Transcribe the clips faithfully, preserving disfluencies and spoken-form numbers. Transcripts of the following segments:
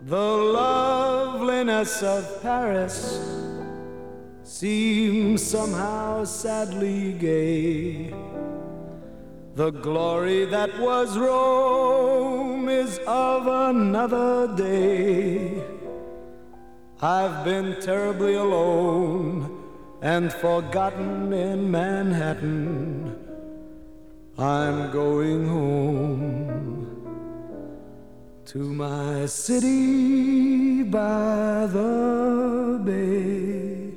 The loveliness of Paris seems somehow sadly gay. The glory that was Rome is of another day. I've been terribly alone and forgotten in Manhattan. I'm going home to my city by the bay.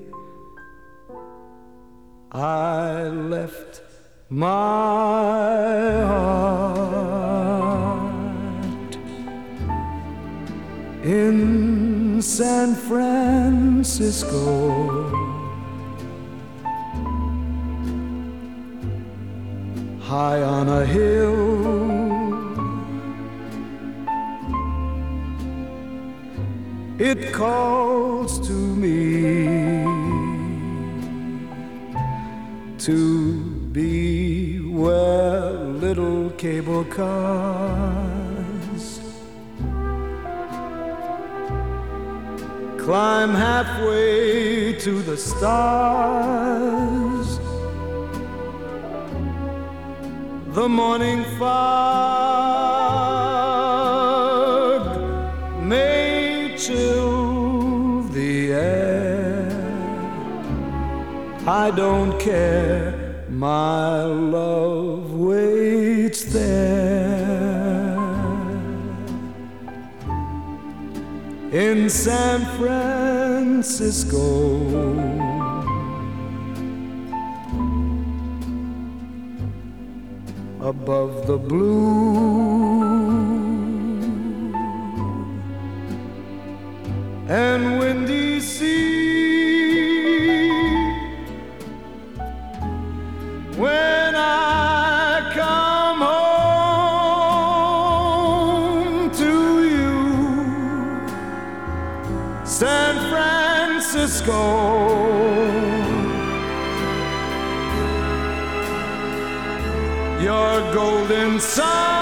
I left my heart in San Francisco, high on a hill. It calls to me to be where little cable cars climb halfway to the stars. The morning fog may chill the air. I don't care, my love waits there in San Francisco. Above the blue and windy sea, when I come home to you, San Francisco, your golden sun